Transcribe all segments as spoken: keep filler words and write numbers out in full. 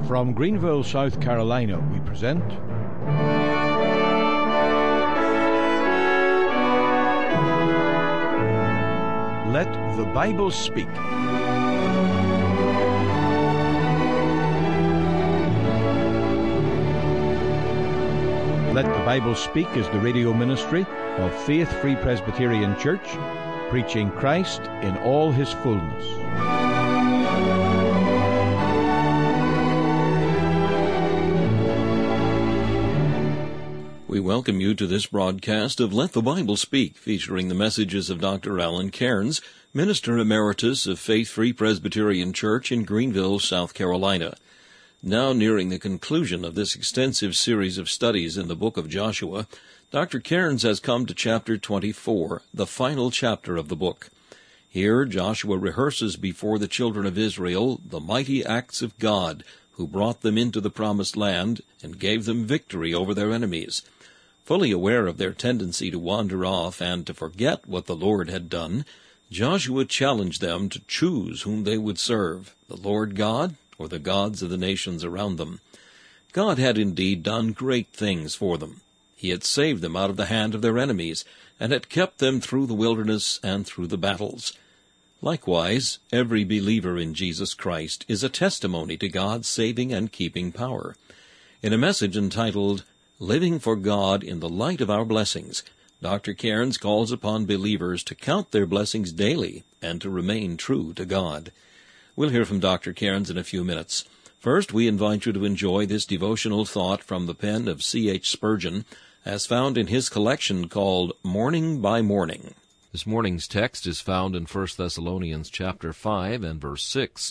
From Greenville, South Carolina, we present Let the Bible Speak. Let the Bible Speak is the radio ministry of Faith Free Presbyterian Church, preaching Christ in all his fullness. We welcome you to this broadcast of Let the Bible Speak, featuring the messages of Doctor Alan Cairns, Minister Emeritus of Faith Free Presbyterian Church in Greenville, South Carolina. Now nearing the conclusion of this extensive series of studies in the book of Joshua, Doctor Cairns has come to chapter twenty-four, the final chapter of the book. Here Joshua rehearses before the children of Israel the mighty acts of God, who brought them into the promised land and gave them victory over their enemies. Fully aware of their tendency to wander off and to forget what the Lord had done, Joshua challenged them to choose whom they would serve, the Lord God or the gods of the nations around them. God had indeed done great things for them. He had saved them out of the hand of their enemies, and had kept them through the wilderness and through the battles. Likewise, every believer in Jesus Christ is a testimony to God's saving and keeping power. In a message entitled, Living for God in the Light of Our Blessings, Doctor Cairns calls upon believers to count their blessings daily and to remain true to God. We'll hear from Doctor Cairns in a few minutes. First, we invite you to enjoy this devotional thought from the pen of C H Spurgeon, as found in his collection called Morning by Morning. This morning's text is found in First Thessalonians chapter five and verse six.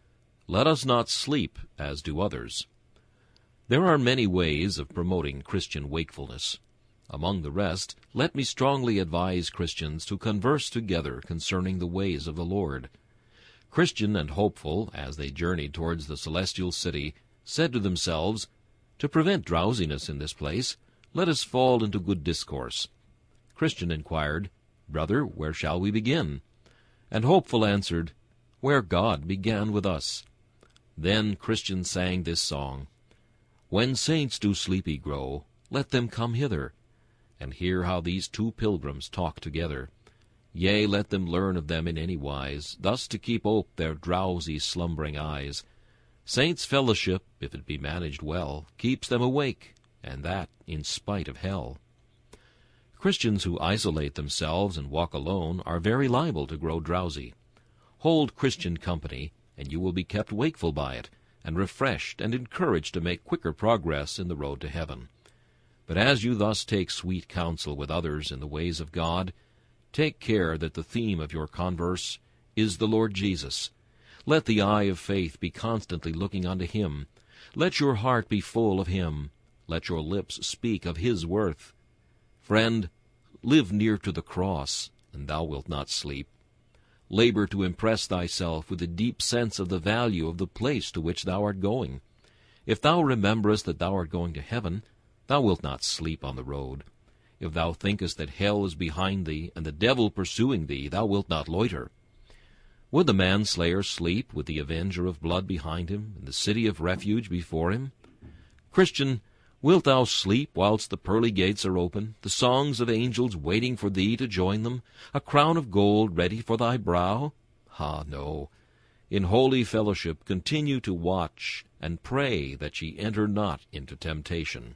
Let us not sleep as do others. There are many ways of promoting Christian wakefulness. Among the rest, let me strongly advise Christians to converse together concerning the ways of the Lord. Christian and hopeful, as they journeyed towards the celestial city, said to themselves, To prevent drowsiness in this place, let us fall into good discourse. Christian inquired, Brother, where shall we begin? And hopeful answered, Where God began with us. Then Christian sang this song, When saints do sleepy grow, let them come hither, and hear how these two pilgrims talk together. Yea, let them learn of them in any wise, thus to keep ope their drowsy slumbering eyes. Saints' fellowship, if it be managed well, keeps them awake, and that in spite of hell. Christians who isolate themselves and walk alone are very liable to grow drowsy. Hold Christian company, and you will be kept wakeful by it, and refreshed and encouraged to make quicker progress in the road to heaven. But as you thus take sweet counsel with others in the ways of God, take care that the theme of your converse is the Lord Jesus. Let the eye of faith be constantly looking unto him. Let your heart be full of him. Let your lips speak of his worth. Friend, live near to the cross, and thou wilt not sleep. Labor to impress thyself with a deep sense of the value of the place to which thou art going. If thou rememberest that thou art going to heaven, thou wilt not sleep on the road. If thou thinkest that hell is behind thee, and the devil pursuing thee, thou wilt not loiter. Would the manslayer sleep with the avenger of blood behind him, and the city of refuge before him? Christian, wilt thou sleep whilst the pearly gates are open, the songs of angels waiting for thee to join them, a crown of gold ready for thy brow? Ah, no. In holy fellowship continue to watch, and pray that ye enter not into temptation.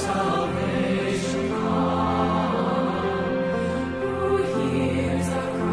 Who hears a cry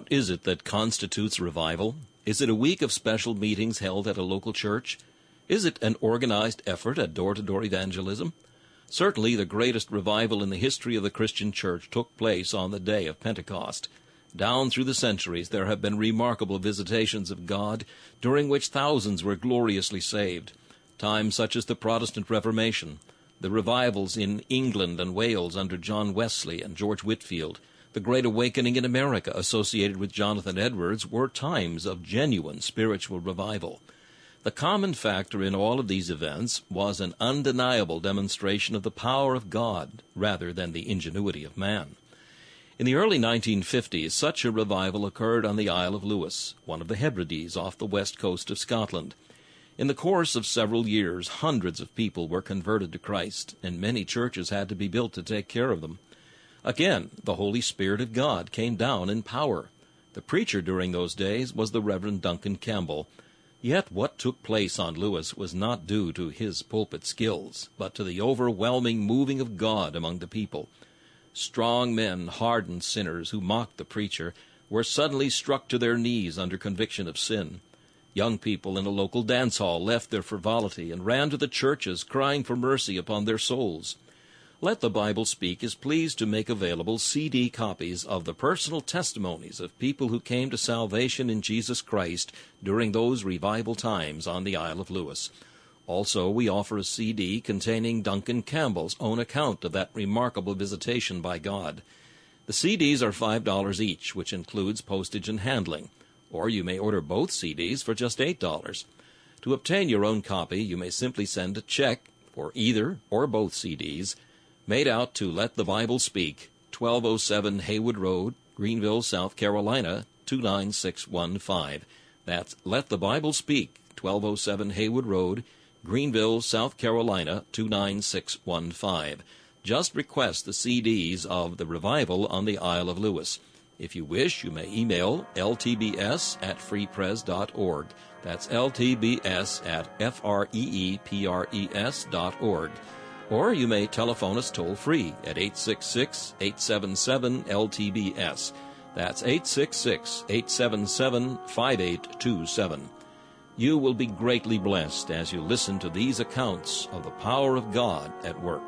What is it that constitutes revival? Is it a week of special meetings held at a local church? Is it an organized effort at door-to-door evangelism? Certainly the greatest revival in the history of the Christian church took place on the day of Pentecost. Down through the centuries there have been remarkable visitations of God, during which thousands were gloriously saved. Times such as the Protestant Reformation, the revivals in England and Wales under John Wesley and George Whitefield, the Great Awakening in America associated with Jonathan Edwards, were times of genuine spiritual revival. The common factor in all of these events was an undeniable demonstration of the power of God rather than the ingenuity of man. In the early nineteen fifties, such a revival occurred on the Isle of Lewis, one of the Hebrides off the west coast of Scotland. In the course of several years, hundreds of people were converted to Christ, and many churches had to be built to take care of them. Again, the Holy Spirit of God came down in power. The preacher during those days was the Reverend Duncan Campbell. Yet what took place on Lewis was not due to his pulpit skills, but to the overwhelming moving of God among the people. Strong men, hardened sinners who mocked the preacher, were suddenly struck to their knees under conviction of sin. Young people in a local dance hall left their frivolity and ran to the churches, crying for mercy upon their souls. Let the Bible Speak is pleased to make available C D copies of the personal testimonies of people who came to salvation in Jesus Christ during those revival times on the Isle of Lewis. Also, we offer a C D containing Duncan Campbell's own account of that remarkable visitation by God. The C Ds are five dollars each, which includes postage and handling, or you may order both C Ds for just eight dollars. To obtain your own copy, you may simply send a check for either or both C Ds, made out to Let the Bible Speak, twelve oh seven Haywood Road, Greenville, South Carolina, two nine six one five. That's Let the Bible Speak, twelve oh seven Haywood Road, Greenville, South Carolina, two nine six one five. Just request the C Ds of The Revival on the Isle of Lewis. If you wish, you may email L T B S at freepres dot org. That's L T B S at F R E E P R E S dot org. Or you may telephone us toll-free at eight six six, eight seven seven, L T B S. That's eight six six, eight seven seven, five eight two seven. You will be greatly blessed as you listen to these accounts of the power of God at work.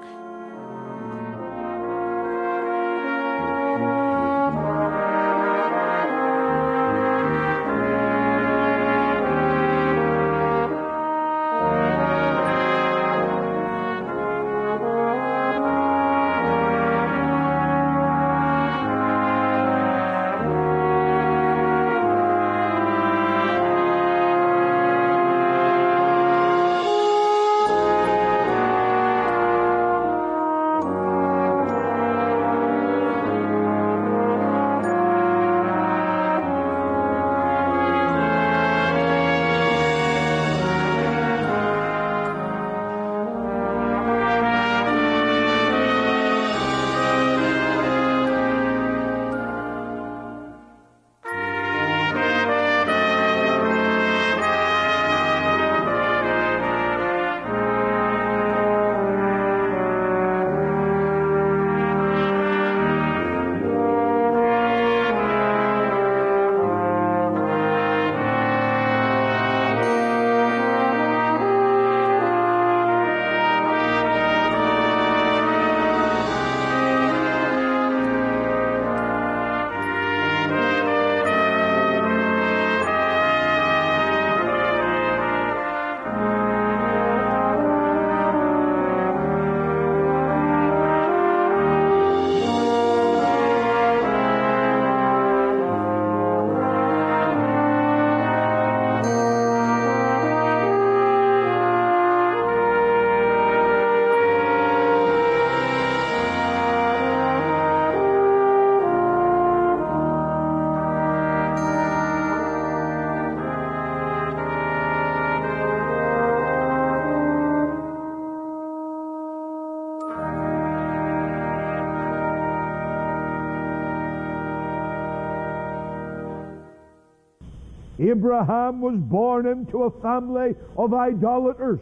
Abraham was born into a family of idolaters.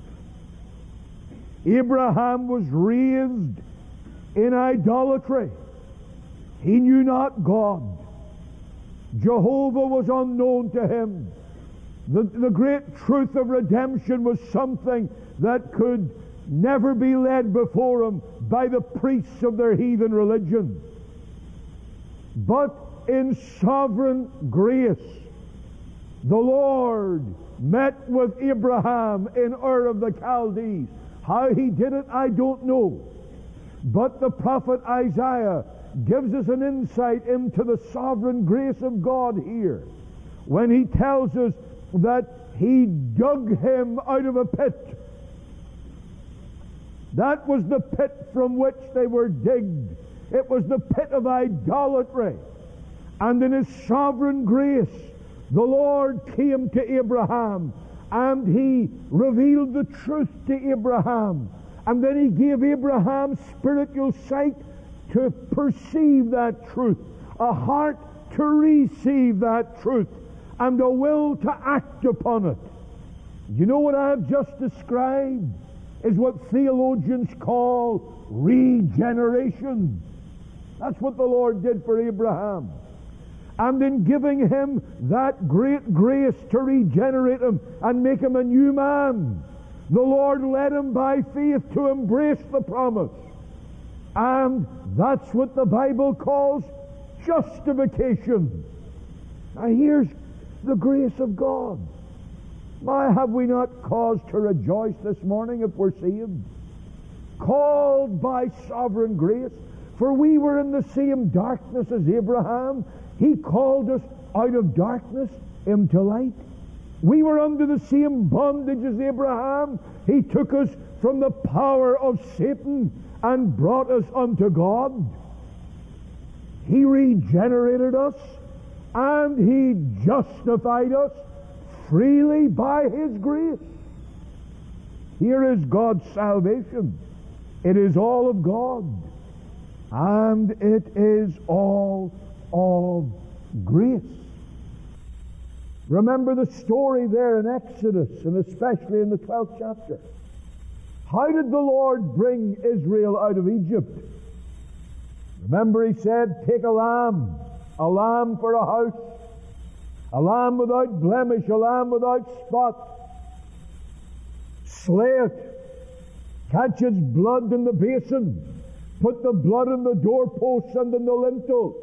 Abraham was raised in idolatry. He knew not God. Jehovah was unknown to him. The, the great truth of redemption was something that could never be led before him by the priests of their heathen religion. But in sovereign grace, the Lord met with Abraham in Ur of the Chaldees. How he did it, I don't know. But the prophet Isaiah gives us an insight into the sovereign grace of God here when he tells us that he dug him out of a pit. That was the pit from which they were digged. It was the pit of idolatry. And in his sovereign grace, the Lord came to Abraham and he revealed the truth to Abraham. And then he gave Abraham spiritual sight to perceive that truth, a heart to receive that truth, and a will to act upon it. You know what I have just described is what theologians call regeneration. That's what the Lord did for Abraham. And in giving him that great grace to regenerate him and make him a new man, the Lord led him by faith to embrace the promise. And that's what the Bible calls justification. Now here's the grace of God. Why have we not cause to rejoice this morning if we're saved? Called by sovereign grace, for we were in the same darkness as Abraham. He called us out of darkness into light. We were under the same bondage as Abraham. He took us from the power of Satan and brought us unto God. He regenerated us and he justified us freely by his grace. Here is God's salvation. It is all of God, and it is all of grace. Remember the story there in Exodus, and especially in the twelfth chapter. How did the Lord bring Israel out of Egypt? Remember, he said, take a lamb, a lamb for a house, a lamb without blemish, a lamb without spot. Slay it, catch its blood in the basin, put the blood in the doorposts and in the lintel.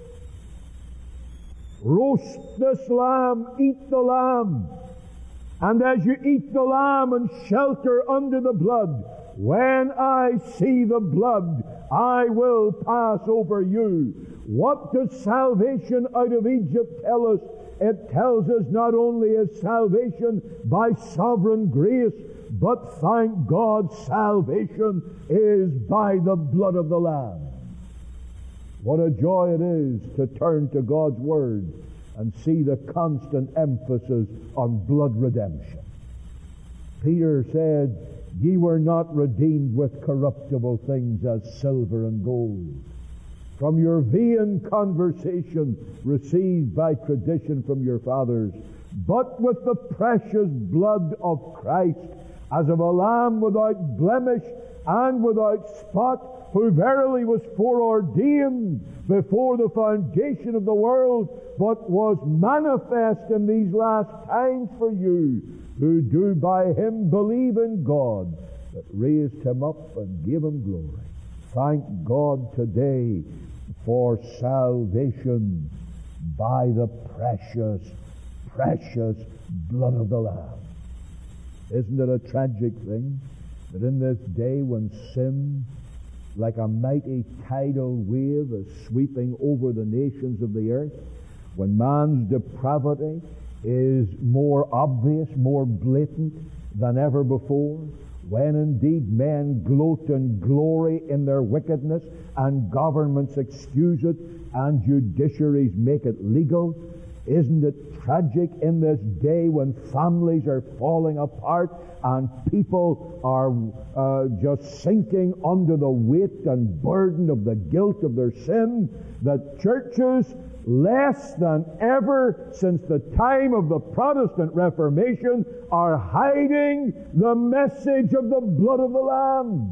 Roast this lamb, eat the lamb. And as you eat the lamb and shelter under the blood, when I see the blood, I will pass over you. What does salvation out of Egypt tell us? It tells us not only is salvation by sovereign grace, but thank God, salvation is by the blood of the Lamb. What a joy it is to turn to God's Word and see the constant emphasis on blood redemption. Peter said, ye were not redeemed with corruptible things as silver and gold, from your vain conversation received by tradition from your fathers, but with the precious blood of Christ, as of a lamb without blemish and without spot, who verily was foreordained before the foundation of the world, but was manifest in these last times for you, who do by him believe in God, that raised him up and gave him glory. Thank God today for salvation by the precious, precious blood of the Lamb. Isn't it a tragic thing that in this day when sin, like a mighty tidal wave, is sweeping over the nations of the earth, when man's depravity is more obvious, more blatant than ever before, when indeed men gloat and glory in their wickedness, and governments excuse it, and judiciaries make it legal, isn't it tragic in this day when families are falling apart and people are uh, just sinking under the weight and burden of the guilt of their sin, that churches, less than ever since the time of the Protestant Reformation, are hiding the message of the blood of the Lamb?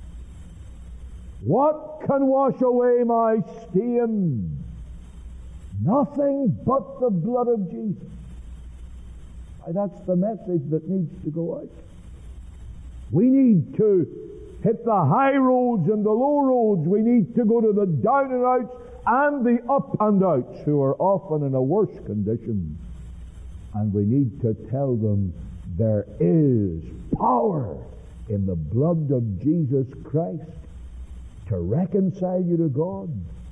What can wash away my stain Nothing but the blood of Jesus. Why, that's the message that needs to go out. We need to hit the high roads and the low roads. We need to go to the down and outs and the up and outs who are often in a worse condition. And we need to tell them there is power in the blood of Jesus Christ to reconcile you to God,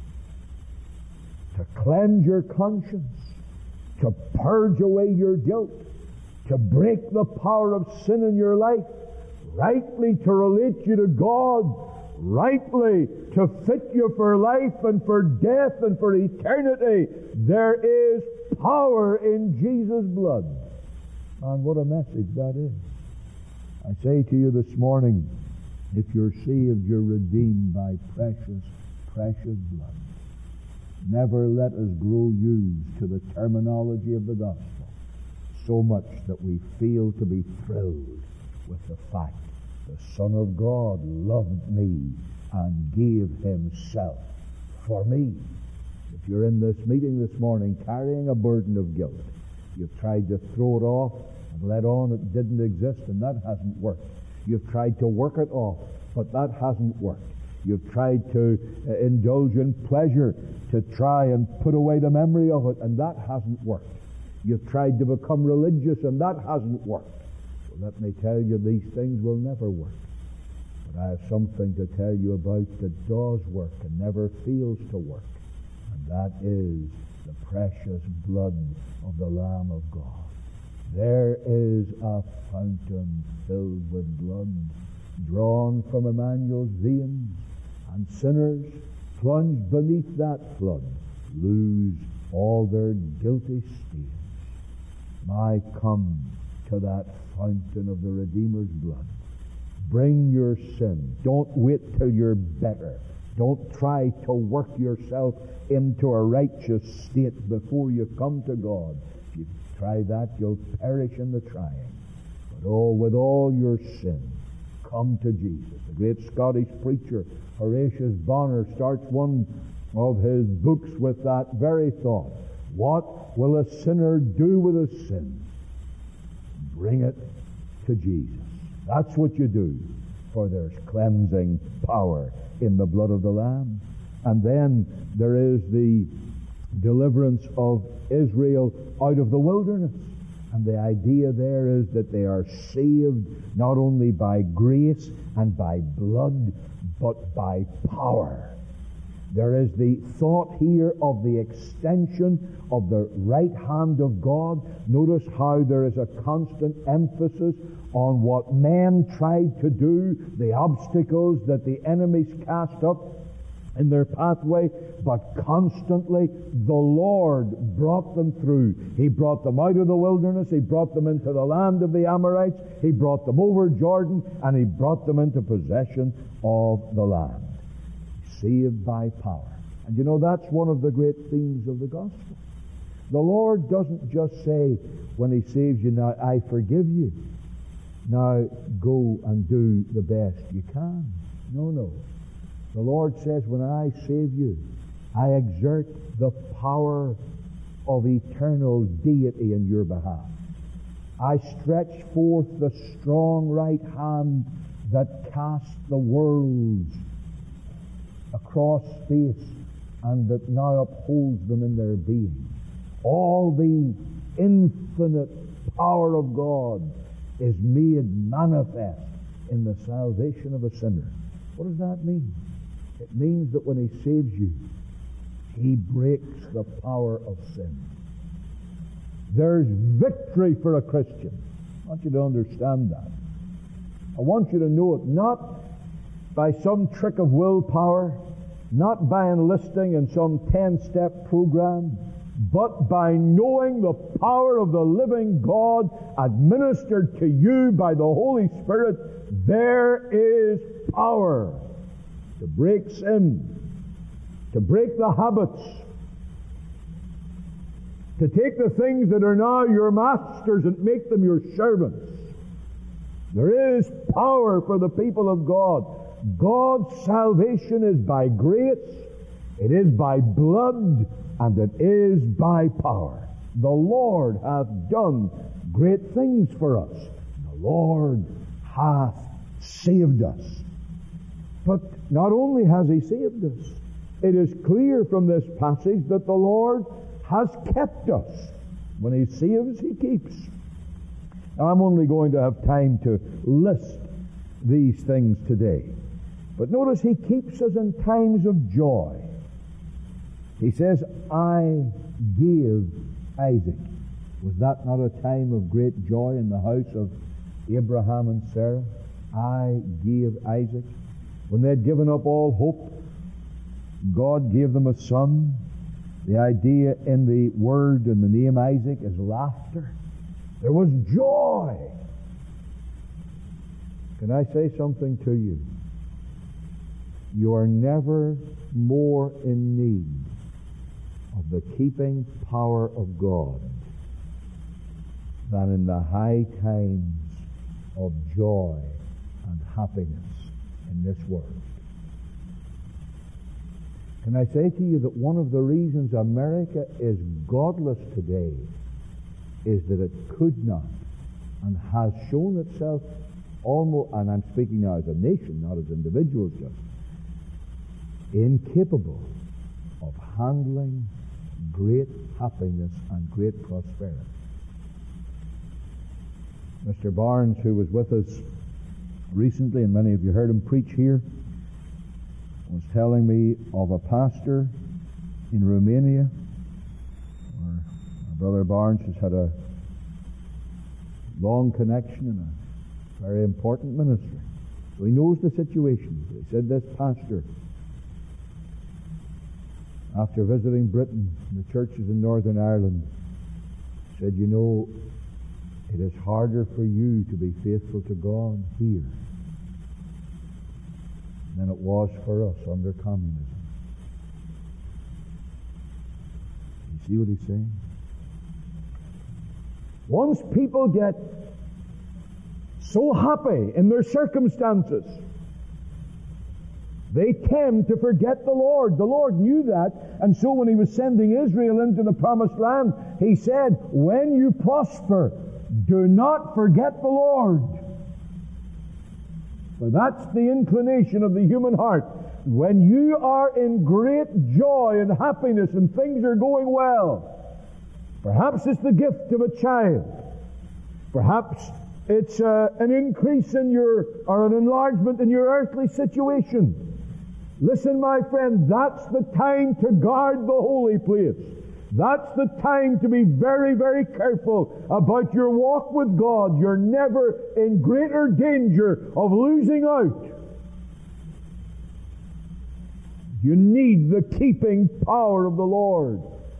to cleanse your conscience, to purge away your guilt, to break the power of sin in your life, rightly to relate you to God, rightly to fit you for life and for death and for eternity. There is power in Jesus' blood. And what a message that is. I say to you this morning, if you're saved, you're redeemed by precious, precious blood. Never let us grow used to the terminology of the gospel so much that we feel to be thrilled with the fact the Son of God loved me and gave Himself for me. If you're in this meeting this morning carrying a burden of guilt, you've tried to throw it off and let on it didn't exist, and that hasn't worked. You've tried to work it off, but that hasn't worked. You've tried to uh, indulge in pleasure to try and put away the memory of it, and that hasn't worked. You've tried to become religious, and that hasn't worked. Well, let me tell you, these things will never work. But I have something to tell you about that does work and never fails to work, and that is the precious blood of the Lamb of God. There is a fountain filled with blood, drawn from Emmanuel's veins, and sinners plunged beneath that flood lose all their guilty stains. My, come to that fountain of the Redeemer's blood. Bring your sin. Don't wait till you're better. Don't try to work yourself into a righteous state before you come to God. If you try that, you'll perish in the trying. But oh, with all your sin, come to Jesus. The great Scottish preacher Horatius Bonner starts one of his books with that very thought. What will a sinner do with his sin? Bring it to Jesus. That's what you do, for there's cleansing power in the blood of the Lamb. And then there is the deliverance of Israel out of the wilderness. And the idea there is that they are saved not only by grace and by blood, but by power. There is the thought here of the extension of the right hand of God. Notice how there is a constant emphasis on what men tried to do, the obstacles that the enemies cast up in their pathway, but constantly the Lord brought them through. He brought them out of the wilderness, He brought them into the land of the Amorites, He brought them over Jordan, and He brought them into possession of the land. Saved by power. And you know, that's one of the great themes of the gospel. The Lord doesn't just say, when He saves you, now I forgive you. Now go and do the best you can. No, no. The Lord says, when I save you, I exert the power of eternal deity in your behalf. I stretch forth the strong right hand that casts the worlds across space and that now upholds them in their being. All the infinite power of God is made manifest in the salvation of a sinner. What does that mean? It means that when He saves you, He breaks the power of sin. There's victory for a Christian. I want you to understand that. I want you to know it not by some trick of willpower, not by enlisting in some ten-step program, but by knowing the power of the living God administered to you by the Holy Spirit. There is power to break sin, to break the habits, to take the things that are now your masters and make them your servants. There is power for the people of God. God's salvation is by grace, it is by blood, and it is by power. The Lord hath done great things for us. The Lord hath saved us. But not only has He saved us, it is clear from this passage that the Lord has kept us. When He saves, He keeps. Now, I'm only going to have time to list these things today. But notice He keeps us in times of joy. He says, I gave Isaac. Was that not a time of great joy in the house of Abraham and Sarah? I gave Isaac. When they had given up all hope, God gave them a son. The idea in the word and the name Isaac is laughter. There was joy. Can I say something to you? You are never more in need of the keeping power of God than in the high times of joy and happiness in this world. Can I say to you that one of the reasons America is godless today is that it could not and has shown itself almost, and I'm speaking now as a nation, not as individuals just, incapable of handling great happiness and great prosperity. Mister Barnes, who was with us recently, and many of you heard him preach here, was telling me of a pastor in Romania where our brother Barnes has had a long connection in a very important ministry. So he knows the situation. He said this pastor, after visiting Britain, the churches in Northern Ireland, said, you know, it is harder for you to be faithful to God here than it was for us under communism. You see what he's saying? Once people get so happy in their circumstances, they tend to forget the Lord. The Lord knew that, and so when He was sending Israel into the promised land, He said, when you prosper, do not forget the Lord. For that's the inclination of the human heart. When you are in great joy and happiness and things are going well, perhaps it's the gift of a child, perhaps it's uh, an increase in your, or an enlargement in your earthly situation. Listen, my friend, that's the time to guard the holy place. That's the time to be very, very careful about your walk with God. You're never in greater danger of losing out. You need the keeping power of the Lord.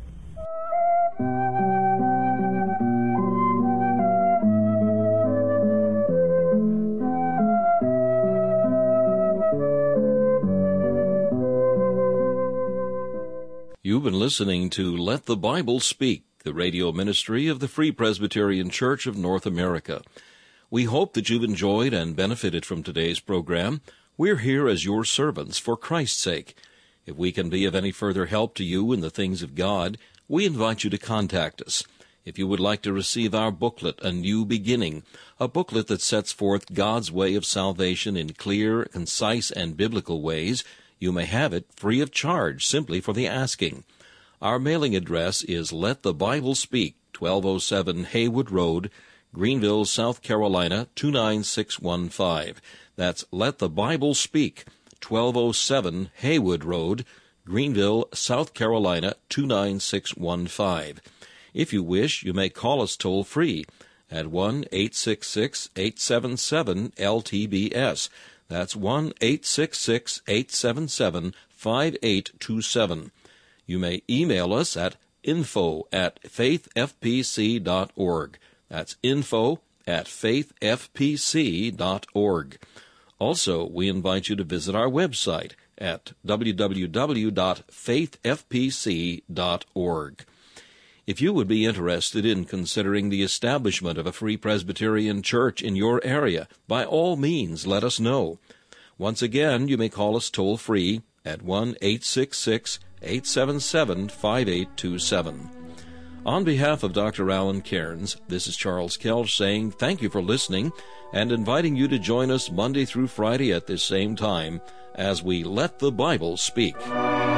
You've been listening to Let the Bible Speak, the radio ministry of the Free Presbyterian Church of North America. We hope that you've enjoyed and benefited from today's program. We're here as your servants for Christ's sake. If we can be of any further help to you in the things of God, we invite you to contact us. If you would like to receive our booklet, A New Beginning, a booklet that sets forth God's way of salvation in clear, concise, and biblical ways, you may have it free of charge simply for the asking. Our mailing address is Let the Bible Speak, twelve oh seven Haywood Road, Greenville, South Carolina, two nine six one five. That's Let the Bible Speak, twelve oh seven Haywood Road, Greenville, South Carolina, two nine six one five. If you wish, you may call us toll-free at one eight six six, eight seven seven, L T B S. That's one eight six six, eight seven seven, five eight two seven. You may email us at info at faith f p c dot org. That's info at faith f p c dot org. Also, we invite you to visit our website at w w w dot faith f p c dot org. If you would be interested in considering the establishment of a Free Presbyterian Church in your area, by all means let us know. Once again, you may call us toll-free at one eight six six, eight seven seven, five eight two seven. On behalf of Doctor Alan Cairns, this is Charles Kelch saying thank you for listening and inviting you to join us Monday through Friday at this same time as we Let the Bible Speak.